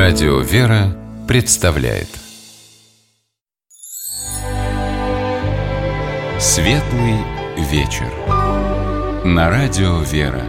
Радио «Вера» представляет Светлый вечер на Радио «Вера».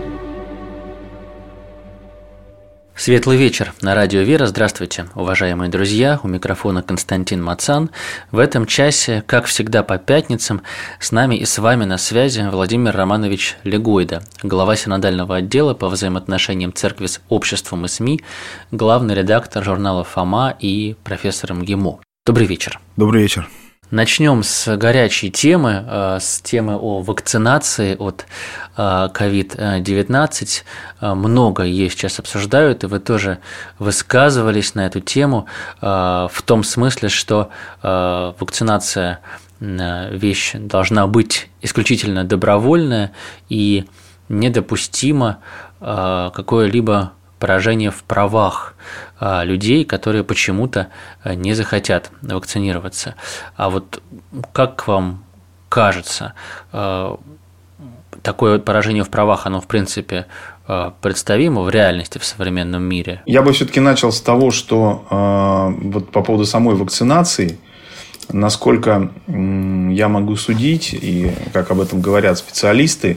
Светлый вечер на Радио «Вера». Здравствуйте, уважаемые друзья. У микрофона Константин Мацан. В этом часе, как всегда по пятницам, с нами и с вами на связи Владимир Романович Легойда, глава синодального отдела по взаимоотношениям церкви с обществом и СМИ, главный редактор журнала «Фома» и профессор МГИМО. Добрый вечер. Добрый вечер. Начнем с горячей темы, с темы о вакцинации от COVID-19. Много ее сейчас обсуждают, и вы тоже высказывались на эту тему в том смысле, что вакцинация вещь должна быть исключительно добровольная и недопустимо какое-либо поражение в правах людей, которые почему-то не захотят вакцинироваться. А вот как вам кажется, такое поражение в правах, оно в принципе представимо в реальности в современном мире? Я бы все-таки начал с того, что вот по поводу самой вакцинации, насколько я могу судить, и как об этом говорят специалисты,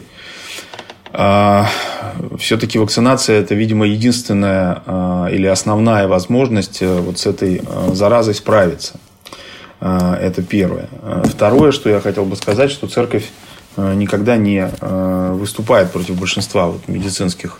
все-таки вакцинация – это, видимо, единственная или основная возможность вот с этой заразой справиться. Это первое. Второе, что я хотел бы сказать, что церковь никогда не выступает против большинства вот медицинских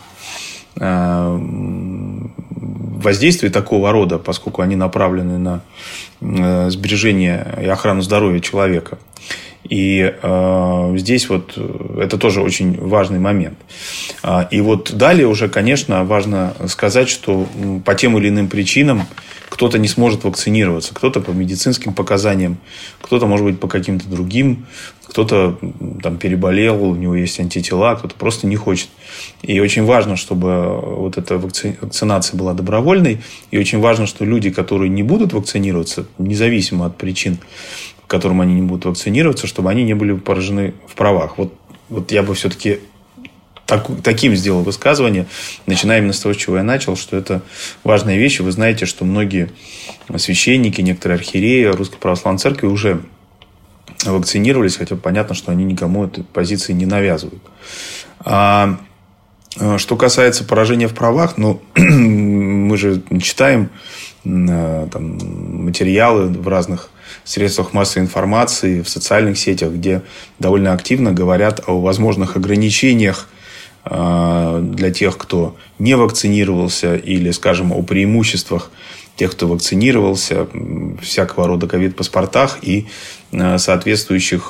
воздействий такого рода, поскольку они направлены на сбережение и охрану здоровья человека. И здесь вот это тоже очень важный момент. И вот далее уже, конечно, важно сказать, что по тем или иным причинам кто-то не сможет вакцинироваться, кто-то по медицинским показаниям, кто-то, может быть, по каким-то другим, кто-то там переболел, у него есть антитела, кто-то просто не хочет. И очень важно, чтобы вот эта вакцинация была добровольной, и очень важно, что люди, которые не будут вакцинироваться, независимо от причин, по которым они не будут вакцинироваться, чтобы они не были поражены в правах. Вот я бы все-таки таким сделал высказывание, начиная именно с того, с чего я начал, что это важная вещь. И вы знаете, что многие священники, некоторые архиереи Русской Православной Церкви уже вакцинировались, хотя понятно, что они никому этой позиции не навязывают. А что касается поражения в правах, мы же читаем там материалы в разных средствах массовой информации, в социальных сетях, где довольно активно говорят о возможных ограничениях для тех, кто не вакцинировался, или, скажем, о преимуществах тех, кто вакцинировался, всякого рода ковид-паспортах и соответствующих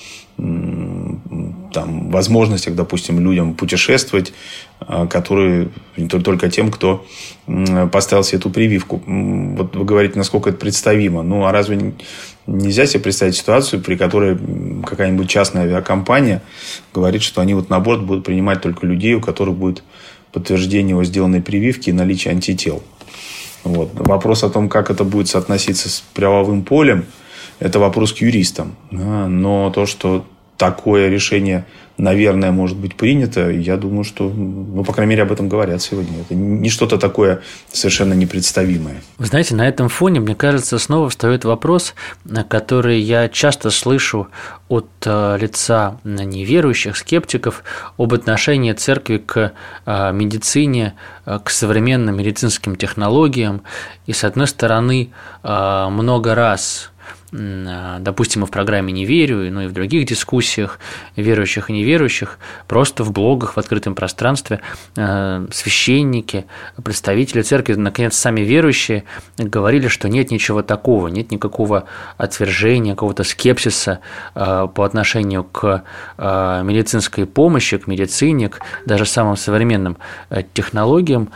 там возможностях, допустим, людям путешествовать, которые только тем, кто поставил себе эту прививку. Вот вы говорите, насколько это представимо. А разве нельзя себе представить ситуацию, при которой какая-нибудь частная авиакомпания говорит, что они вот на борт будут принимать только людей, у которых будет подтверждение о сделанной прививке и наличие антител? Вот. Вопрос о том, как это будет соотноситься с правовым полем, это вопрос к юристам. Но то, что такое решение, наверное, может быть принято, я думаю, что, по крайней мере, об этом говорят сегодня. Это не что-то такое совершенно непредставимое. Вы знаете, на этом фоне, мне кажется, снова встает вопрос, который я часто слышу от лица неверующих, скептиков, об отношении церкви к медицине, к современным медицинским технологиям. И, с одной стороны, много раз, допустим, и в программе «Не верю», но и в других дискуссиях верующих и неверующих, просто в блогах, в открытом пространстве священники, представители церкви, наконец, сами верующие говорили, что нет ничего такого, нет никакого отвержения, какого-то скепсиса по отношению к медицинской помощи, к медицине, к даже самым современным технологиям,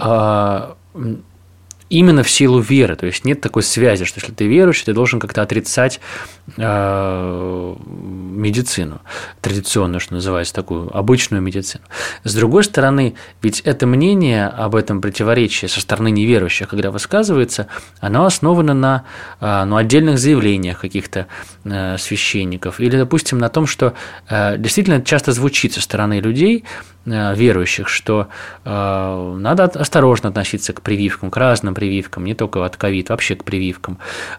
именно в силу веры. То есть нет такой связи, что если ты верующий, ты должен как-то отрицать медицину традиционную, что называется, такую обычную медицину. С другой стороны, ведь это мнение об этом противоречии со стороны неверующих, когда высказывается, оно основано на отдельных заявлениях каких-то священников или, допустим, на том, что действительно часто звучит со стороны людей, верующих, что надо осторожно относиться к прививкам, к разным прививкам, не только от ковид, вообще к прививкам.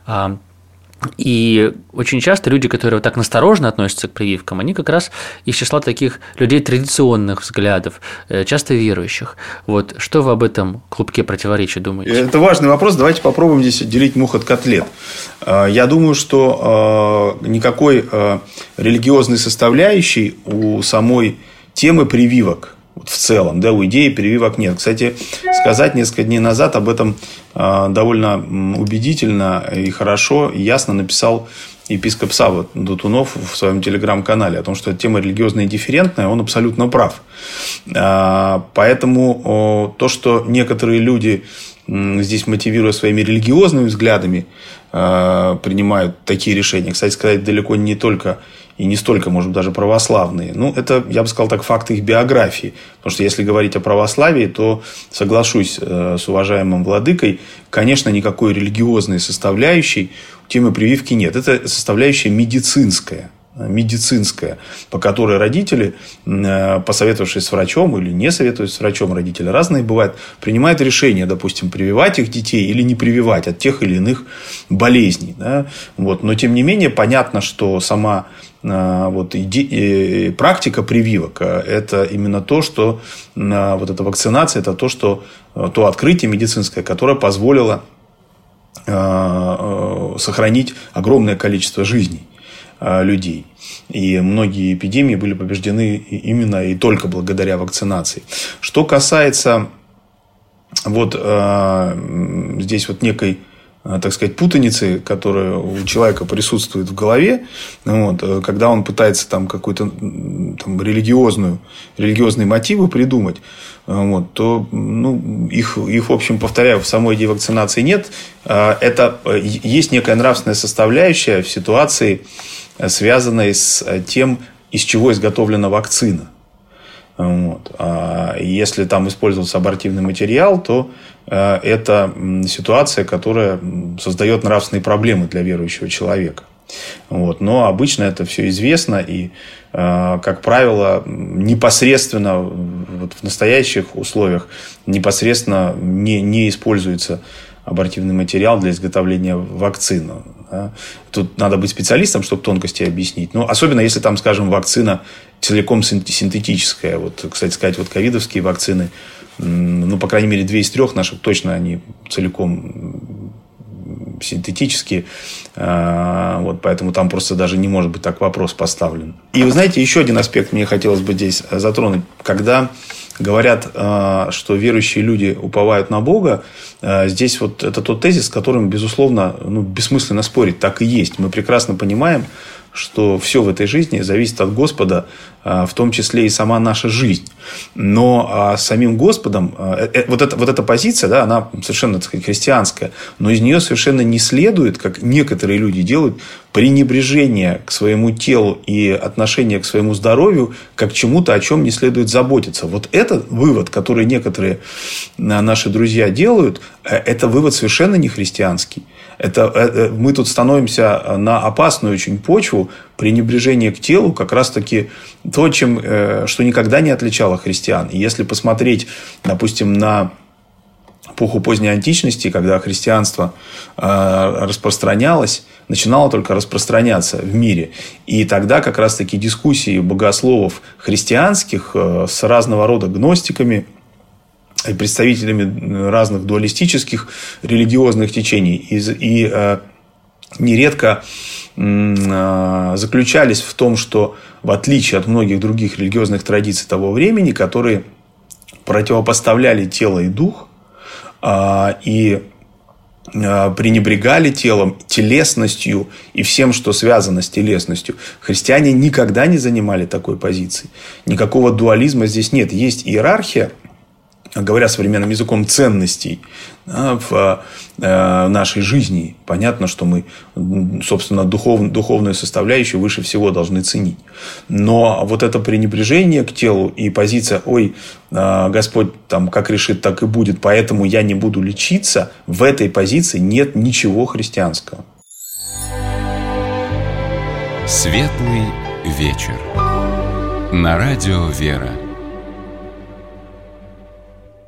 И очень часто люди, которые вот так настороженно относятся к прививкам, они как раз из числа таких людей традиционных взглядов, часто верующих. Вот что вы об этом клубке противоречий думаете? Это важный вопрос. Давайте попробуем здесь отделить мух от котлет. Я думаю, что никакой религиозной составляющей у самой темы прививок в целом, да, у идеи прививок нет. Кстати, сказать несколько дней назад об этом довольно убедительно и хорошо, и ясно написал епископ Савва Дутунов в своем телеграм-канале о том, что тема религиозная и дифферентная, он абсолютно прав. Поэтому то, что некоторые люди, здесь мотивируя своими религиозными взглядами, принимают такие решения, кстати сказать, далеко не только и не столько, может быть, даже православные. Ну, это, я бы сказал так, факты их биографии. Потому что если говорить о православии, то соглашусь с уважаемым владыкой, конечно, никакой религиозной составляющей у темы прививки нет. Это составляющая медицинская, по которой родители, посоветовавшись с врачом или не советуясь с врачом, родители разные бывают, принимают решение, допустим, прививать их детей или не прививать от тех или иных болезней. Да? Вот. Но, тем не менее, понятно, что сама практика прививок – это именно то, что вот эта вакцинация – это то открытие медицинское, которое позволило сохранить огромное количество жизней людей. И многие эпидемии были побеждены именно и только благодаря вакцинации. Что касается здесь некой, так сказать, путаницы, которая у человека присутствует в голове, когда он пытается какой-то религиозные мотивы придумать, то их, в общем, повторяю, в самой идее вакцинации нет. Это есть некая нравственная составляющая в ситуации, связанной с тем, из чего изготовлена вакцина. Если там использовался абортивный материал, то это ситуация, которая создает нравственные проблемы для верующего человека. Но обычно это все известно, и, как правило, непосредственно в настоящих условиях непосредственно не используется абортивный материал для изготовления вакцины. Тут надо быть специалистом, чтобы тонкости объяснить. Но особенно, если там, скажем, вакцина целиком синтетическая. Кстати сказать, ковидовские вакцины, по крайней мере, 2 из 3 наших точно они целиком синтетические. Поэтому там просто даже не может быть так вопрос поставлен. И вы знаете, еще один аспект мне хотелось бы здесь затронуть. Когда говорят, что верующие люди уповают на Бога, здесь это тот тезис, с которым, безусловно, бессмысленно спорить. Так и есть. Мы прекрасно понимаем, что все в этой жизни зависит от Господа, в том числе и сама наша жизнь. Но самим Господом, эта позиция, да, она совершенно, так сказать, христианская, но из нее совершенно не следует, как некоторые люди делают, пренебрежение к своему телу и отношение к своему здоровью как к чему-то, о чем не следует заботиться. Этот вывод, который некоторые наши друзья делают, это вывод совершенно не христианский. Мы тут становимся на опасную очень почву пренебрежения к телу, как раз-таки то, что никогда не отличало христиан. И если посмотреть, допустим, на эпоху поздней античности, когда христианство распространялось, начинало только распространяться в мире. И тогда как раз-таки дискуссии богословов христианских с разного рода гностиками и представителями разных дуалистических религиозных течений и нередко заключались в том, что в отличие от многих других религиозных традиций того времени, которые противопоставляли тело и дух и пренебрегали телом, телесностью и всем, что связано с телесностью, христиане никогда не занимали такой позиции. Никакого дуализма здесь нет. Есть иерархия, говоря современным языком, ценностей в нашей жизни. Понятно, что мы, собственно, духовную составляющую выше всего должны ценить. Но это пренебрежение к телу и позиция Господь как решит, так и будет, поэтому я не буду лечиться, в этой позиции нет ничего христианского. Светлый вечер. На радио «Вера».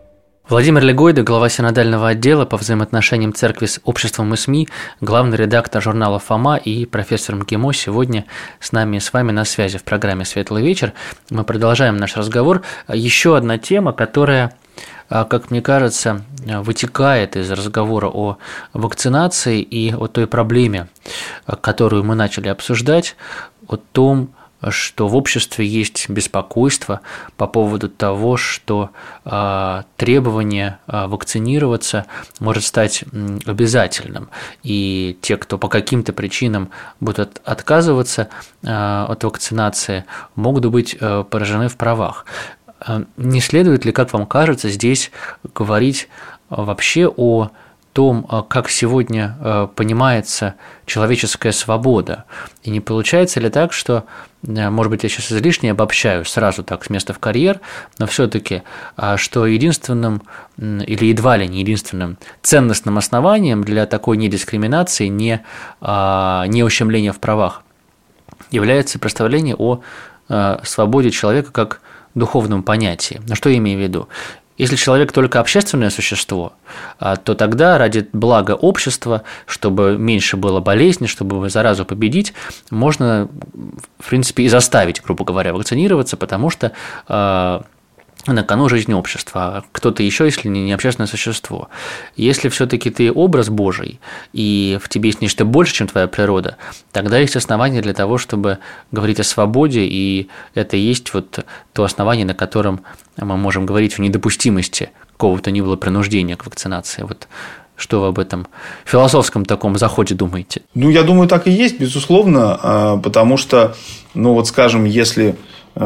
Владимир Легойда, глава синодального отдела по взаимоотношениям церкви с обществом и СМИ, главный редактор журнала «Фома» и профессор МГИМО сегодня с нами и с вами на связи в программе «Светлый вечер». Мы продолжаем наш разговор. Еще одна тема, которая, как мне кажется, вытекает из разговора о вакцинации и о той проблеме, которую мы начали обсуждать, о том, что в обществе есть беспокойство по поводу того, что требование вакцинироваться может стать обязательным. И те, кто по каким-то причинам будут отказываться от вакцинации, могут быть поражены в правах. Не следует ли, как вам кажется, здесь говорить вообще о том, как сегодня понимается человеческая свобода? И не получается ли так, что, может быть, я сейчас излишне обобщаю, сразу так с места в карьер, но все-таки, что единственным или едва ли не единственным ценностным основанием для такой недискриминации, не ущемления в правах является представление о свободе человека как духовном понятии? Что я имею в виду? Если человек только общественное существо, то тогда ради блага общества, чтобы меньше было болезней, чтобы заразу победить, можно, в принципе, и заставить, грубо говоря, вакцинироваться, потому что на кону жизнь общества, а кто-то еще, если не общественное существо. Если все-таки ты образ Божий, и в тебе есть нечто больше, чем твоя природа, тогда есть основания для того, чтобы говорить о свободе, и это и есть вот то основание, на котором мы можем говорить о недопустимости какого-то ни было принуждения к вакцинации. Вот что вы об этом философском таком заходе думаете? Я думаю, так и есть, безусловно, потому что, скажем, если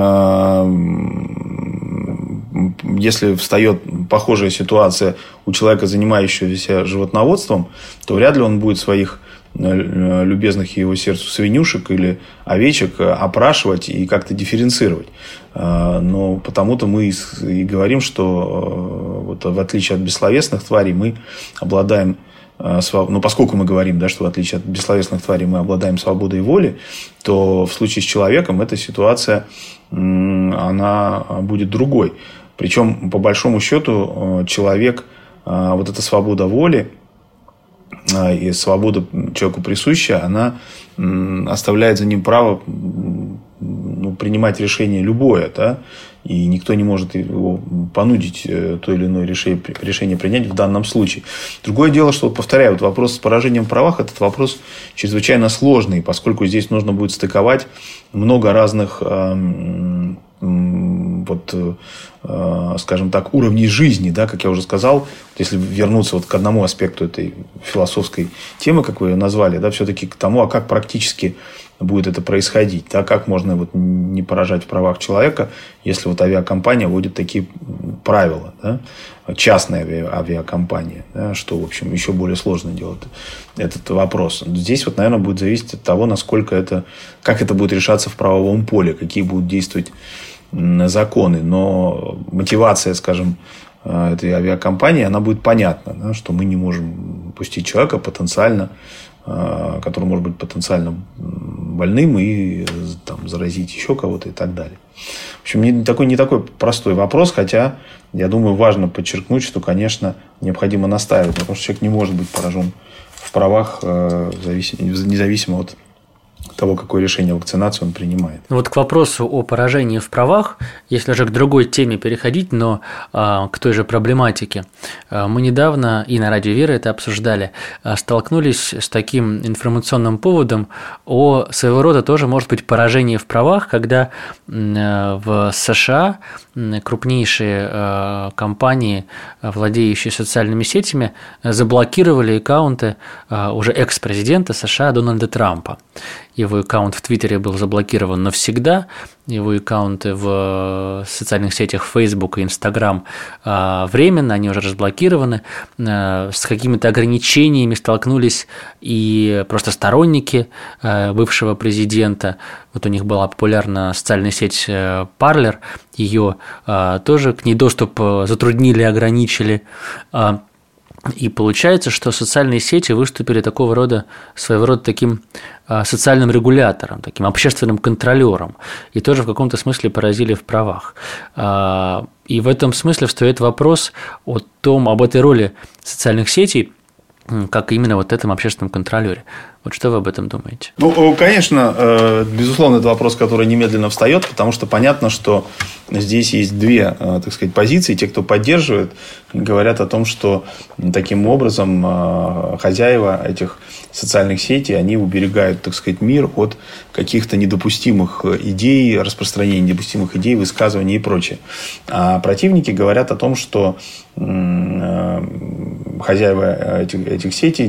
встает похожая ситуация у человека, занимающегося животноводством, то вряд ли он будет своих любезных его сердцу свинюшек или овечек опрашивать и как-то дифференцировать. Но потому-то мы и говорим, что вот в отличие от бессловесных тварей мы обладаем, поскольку мы говорим, что в отличие от бессловесных тварей мы обладаем свободой воли, то в случае с человеком эта ситуация, она будет другой. Причем, по большому счету, человек, вот эта свобода воли и свобода человеку присущая, она оставляет за ним право принимать решение любое, и никто не может его понудить то или иное решение принять в данном случае. Другое дело, что, повторяю, вопрос с поражением в правах, этот вопрос чрезвычайно сложный, поскольку здесь нужно будет стыковать много разных, скажем так, уровней жизни, как я уже сказал, если вернуться к одному аспекту этой философской темы, как вы ее назвали, все-таки к тому, как практически будет это происходить, как можно не поражать в правах человека, если авиакомпания вводит такие правила, частная авиакомпания, что, в общем, еще более сложно делать этот вопрос. Здесь, наверное, будет зависеть от того, как это будет решаться в правовом поле, какие будут действовать законы. Но мотивация, скажем, этой авиакомпании, она будет понятна, что мы не можем пустить человека который может быть потенциально больным и заразить еще кого-то и так далее. В общем, не такой простой вопрос, хотя, я думаю, важно подчеркнуть, что, конечно, необходимо настаивать, потому что человек не может быть поражен в правах независимо от того, какое решение о вакцинации он принимает. К вопросу о поражении в правах, если же к другой теме переходить, но к той же проблематике, мы недавно и на Радио Вера это обсуждали, столкнулись с таким информационным поводом о своего рода тоже может быть поражении в правах, когда в США крупнейшие компании, владеющие социальными сетями, заблокировали аккаунты уже экс-президента США Дональда Трампа. Его аккаунт в Твиттере был заблокирован навсегда, его аккаунты в социальных сетях Facebook и Instagram временно, они уже разблокированы, с какими-то ограничениями столкнулись и просто сторонники бывшего президента. У них была популярна социальная сеть Parler, ее тоже к ней доступ затруднили, ограничили. И получается, что социальные сети выступили своего рода таким социальным регулятором, таким общественным контролером, и тоже в каком-то смысле поразили в правах. И в этом смысле встает вопрос об этой роли социальных сетей, как именно вот этом общественном контролере. Вот что вы об этом думаете? Ну, конечно, безусловно, это вопрос, который немедленно встает, потому что понятно, что здесь есть две, так сказать, позиции. Те, кто поддерживает, говорят о том, что таким образом хозяева этих социальных сетей, они уберегают, так сказать, мир от каких-то недопустимых идей, распространения недопустимых идей, высказываний и прочее. А противники говорят о том, что хозяева этих сетей,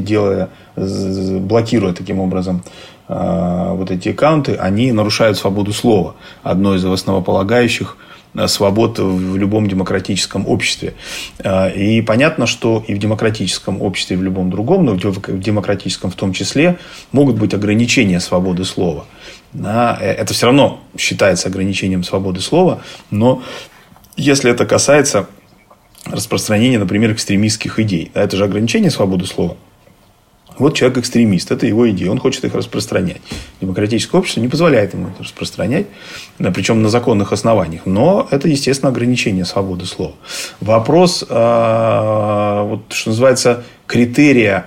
блокируя таким образом вот эти аккаунты, они нарушают свободу слова. Одно из основополагающих свобод в любом демократическом обществе. И понятно, что и в демократическом обществе, и в любом другом, но в демократическом в том числе, могут быть ограничения свободы слова. Это все равно считается ограничением свободы слова, но если это касается распространения, например, экстремистских идей, это же ограничение свободы слова. Вот человек экстремист, это его идея, он хочет их распространять. Демократическое общество не позволяет ему это распространять, причем на законных основаниях. Но это, естественно, ограничение свободы слова. Вопрос, вот, что называется, критерия,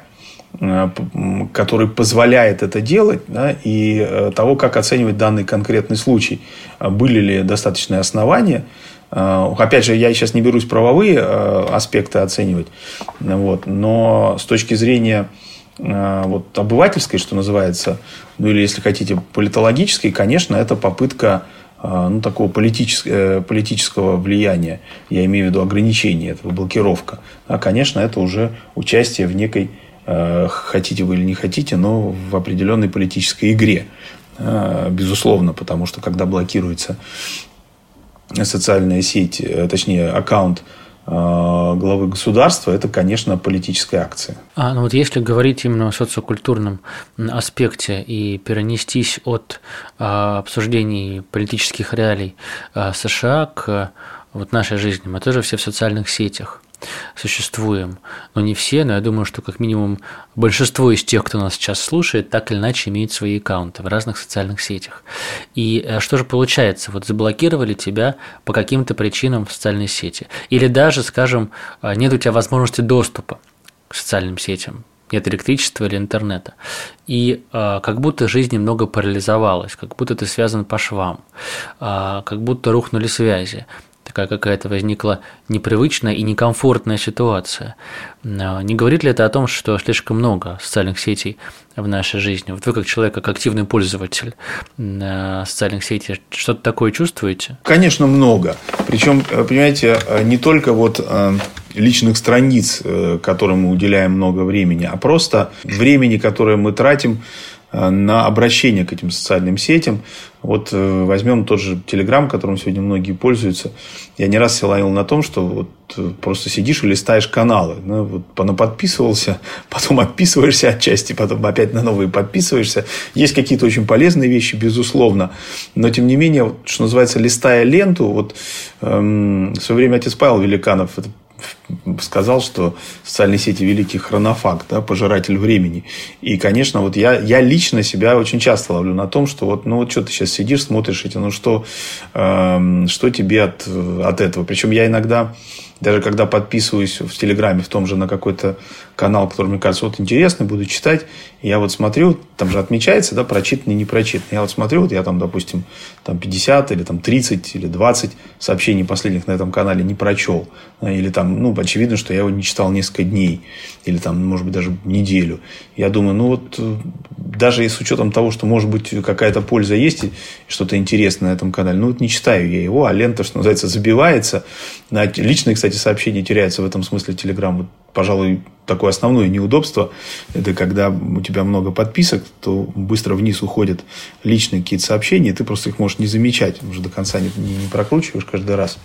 который позволяет это делать, да, и того, как оценивать данный конкретный случай. Были ли достаточные основания. Опять же, я сейчас не берусь правовые аспекты оценивать, вот, но с точки зрения вот, обывательской, что называется, ну или, если хотите, политологической, конечно, это попытка такого политического влияния, я имею в виду ограничения этого, блокировка. А, конечно, это уже участие в некой, хотите вы или не хотите, но в определенной политической игре, безусловно, потому что когда блокируется социальная сеть, точнее, аккаунт главы государства, это, конечно, политическая акция. Ну вот если говорить именно о социокультурном аспекте и перенестись от обсуждений политических реалий США к вот нашей жизни, мы тоже все в социальных сетях существуем. Но не все, но я думаю, что как минимум большинство из тех, кто нас сейчас слушает, так или иначе имеют свои аккаунты в разных социальных сетях. И что же получается? Вот заблокировали тебя по каким-то причинам в социальной сети. Или даже, скажем, нет у тебя возможности доступа к социальным сетям. Нет электричества или интернета. И как будто жизнь немного парализовалась, как будто ты связан по швам, как будто рухнули связи. Такая какая-то возникла непривычная и некомфортная ситуация. Не говорит ли это о том, что слишком много социальных сетей в нашей жизни? Вот вы, как человек, как активный пользователь социальных сетей, что-то такое чувствуете? Конечно, много. Причем, понимаете, не только вот личных страниц, которым мы уделяем много времени, а просто времени, которое мы тратим на обращение к этим социальным сетям. Вот возьмем тот же Telegram, которым сегодня многие пользуются. Я не раз себя ловил на том, что вот просто сидишь и листаешь каналы. Ну, вот понаподписывался, потом отписываешься отчасти, потом опять на новые подписываешься. Есть какие-то очень полезные вещи, безусловно. Но, тем не менее, вот, что называется, листая ленту, вот в свое время отец Павел Великанов сказал, что социальные сети великий хронофаг, да, пожиратель времени. И, конечно, вот я лично себя очень часто ловлю на том, что вот, ну вот что ты сейчас сидишь, смотришь эти, ну что тебе от этого. Причем я иногда, даже когда подписываюсь в Телеграме, в том же, на какой-то канал, который мне кажется вот интересный, буду читать, я вот смотрю, там же отмечается, да, прочитанный, не прочитанный. Я вот смотрю, вот я там, допустим, там 50 или там 30 или 20 сообщений последних на этом канале не прочел. Или там, ну, очевидно, что я его не читал несколько дней. Или там, может быть, даже неделю. Я думаю, ну, вот даже с учетом того, что, может быть, какая-то польза есть, и что-то интересное на этом канале, ну, вот не читаю я его, а лента, что называется, забивается. Личные, кстати, сообщения теряются в этом смысле Telegram. Вот, пожалуй, такое основное неудобство, это когда у тебя много подписок, то быстро вниз уходят личные какие-то сообщения, и ты просто их можешь не замечать, уже до конца не прокручиваешь каждый раз.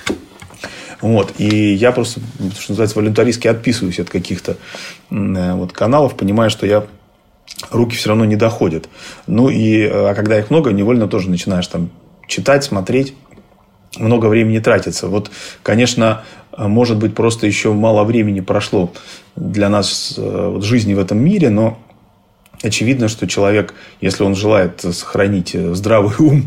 Вот. И я просто, что называется, волюнтаристски отписываюсь от каких-то вот каналов, понимая, что руки все равно не доходят. Ну, а когда их много, невольно тоже начинаешь там читать, смотреть. много времени тратится. Вот, конечно, может быть, просто еще мало времени прошло для нас жизни в этом мире, но очевидно, что человек, если он желает сохранить здравый ум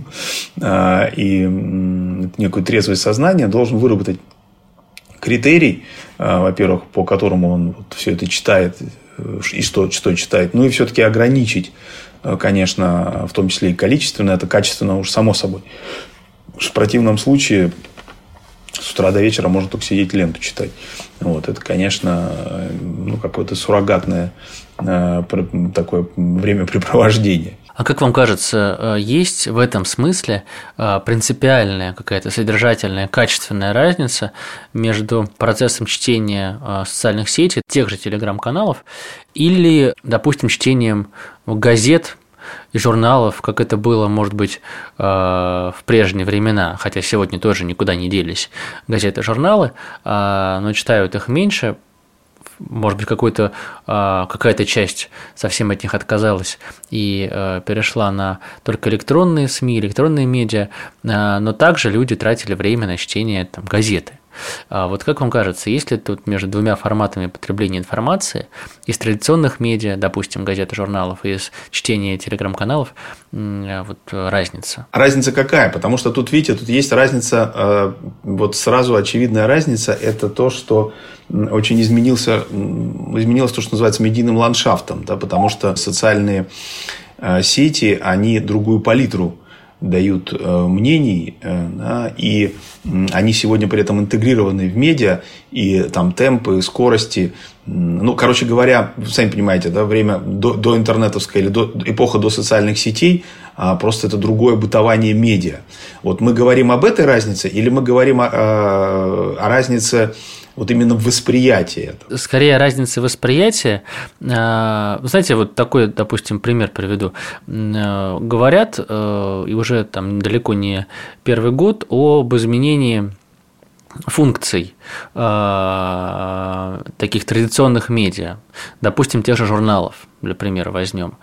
и некое трезвое сознание, должен выработать критерий, во-первых, по которому он все это читает и что читает, ну и все-таки ограничить, конечно, в том числе и количественно, это качественно уж само собой. В противном случае с утра до вечера можно только сидеть ленту читать. Вот, это, конечно, какое-то суррогатное такое времяпрепровождение. А как вам кажется, есть в этом смысле принципиальная какая-то содержательная, качественная разница между процессом чтения социальных сетей, тех же телеграм-каналов, или, допустим, чтением газет и журналов, как это было, может быть, в прежние времена, хотя сегодня тоже никуда не делись газеты и журналы, но читают их меньше. Может быть, какая-то часть совсем от них отказалась и перешла на только электронные СМИ, электронные медиа, но также люди тратили время на чтение газеты. Вот как вам кажется, есть ли тут между двумя форматами потребления информации из традиционных медиа, допустим, газет и журналов, и из чтения телеграм-каналов, разница? Разница какая? Потому что тут, видите, тут есть разница, сразу очевидная разница, это то, что очень изменилось то, что называется медийным ландшафтом, да, потому что социальные сети, они другую палитру дают мнений, да, и они сегодня при этом интегрированы в медиа, и там темпы, скорости. Короче говоря, сами понимаете, да, время до интернетовской или эпоха до социальных сетей, просто это другое бытование медиа. Вот мы говорим об этой разнице, или мы говорим о разнице именно в восприятии этого? Скорее, разница восприятия. Знаете, такой, допустим, пример приведу. Говорят, и уже там далеко не первый год, об изменении функций таких традиционных медиа, допустим, тех же журналов, для примера возьмем.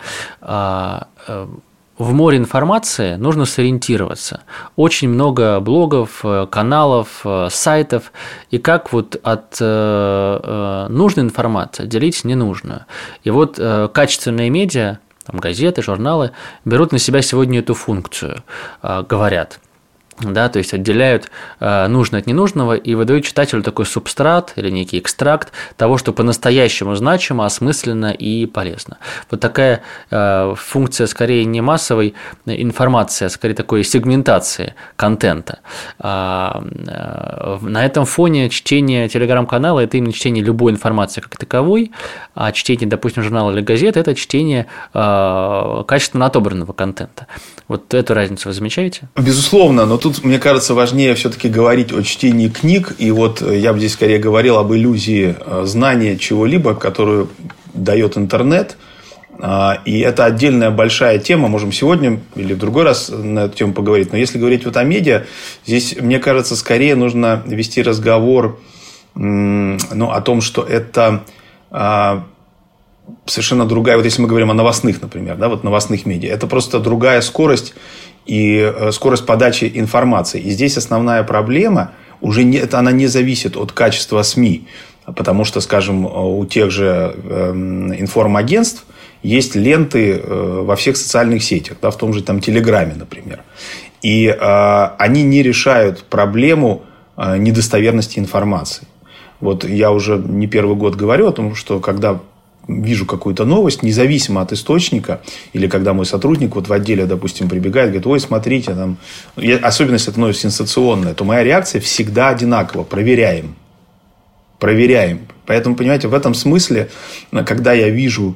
В море информации нужно сориентироваться. Очень много блогов, каналов, сайтов. И как от нужной информации отделить ненужную. И качественные медиа, газеты, журналы берут на себя сегодня эту функцию, говорят. Да, то есть отделяют нужное от ненужного и выдают читателю такой субстрат или некий экстракт того, что по-настоящему значимо, осмысленно и полезно. Вот такая функция скорее не массовой информации, а скорее такой сегментации контента. На этом фоне чтение телеграм-канала – это именно чтение любой информации как таковой, а чтение, допустим, журнала или газеты – это чтение качественно отобранного контента. Вот эту разницу вы замечаете? Безусловно, но тут, мне кажется, важнее все-таки говорить о чтении книг. И я бы здесь скорее говорил об иллюзии знания чего-либо, которую дает интернет. И это отдельная большая тема. Можем сегодня или в другой раз на эту тему поговорить. Но если говорить о медиа, здесь, мне кажется, скорее нужно вести разговор о том, что это совершенно другая, если мы говорим о новостных, например, да, новостных медиа, это просто другая скорость и скорость подачи информации. И здесь основная проблема она не зависит от качества СМИ, потому что, скажем, у тех же информагентств есть ленты во всех социальных сетях, да, в том же Телеграме, например. И они не решают проблему недостоверности информации. Я уже не первый год говорю о том, что когда вижу какую-то новость, независимо от источника, или когда мой сотрудник в отделе, допустим, прибегает, говорит: ой, смотрите, особенно если это новость сенсационная, то моя реакция всегда одинакова: проверяем. Поэтому, понимаете, в этом смысле, когда я вижу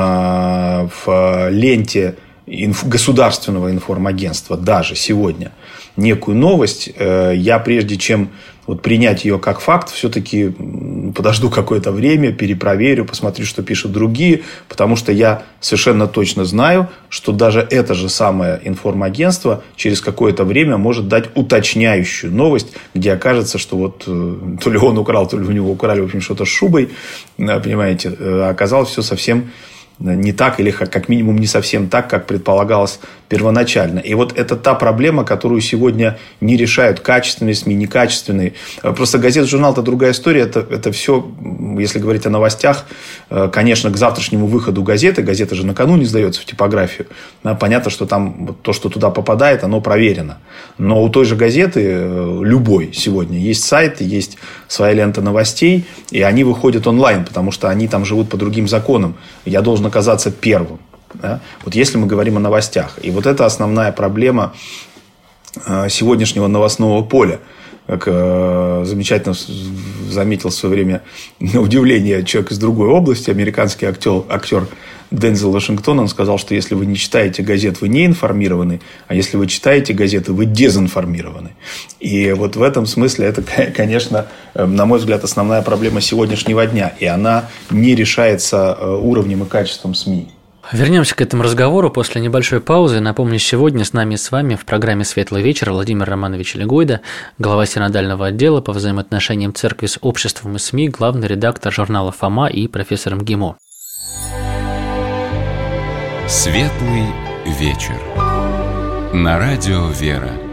в ленте государственного информагентства даже сегодня некую новость, я прежде чем принять ее как факт, все-таки подожду какое-то время, перепроверю, посмотрю, что пишут другие, потому что я совершенно точно знаю, что даже это же самое информагентство через какое-то время может дать уточняющую новость, где окажется, что то ли он украл, то ли у него украли, в общем, что-то с шубой, понимаете, оказалось все совсем не так или как минимум не совсем так, как предполагалось первоначально. И вот это та проблема, которую сегодня не решают качественные СМИ, некачественные. Просто газета, журнал – это другая история. Это все, если говорить о новостях, конечно, к завтрашнему выходу газета же накануне сдается в типографию. Понятно, что там то, что туда попадает, оно проверено. Но у той же газеты, любой сегодня, есть сайт, есть своя лента новостей, и они выходят онлайн, потому что они там живут по другим законам. Я должен оказаться первым. Да? Вот если мы говорим о новостях. И вот это основная проблема сегодняшнего новостного поля. Как замечательно заметил в свое время, на удивление, человек из другой области, американский актер Дензел Вашингтон, он сказал, что если вы не читаете газет, вы не информированы, а если вы читаете газеты, вы дезинформированы. И вот в этом смысле это, конечно, на мой взгляд, основная проблема сегодняшнего дня. И она не решается уровнем и качеством СМИ. Вернемся к этому разговору после небольшой паузы. Напомню, сегодня с нами и с вами в программе «Светлый вечер» Владимир Романович Легойда, глава синодального отдела по взаимоотношениям церкви с обществом и СМИ, главный редактор журнала «Фома» и профессор МГИМО. «Светлый вечер» на радио «Вера».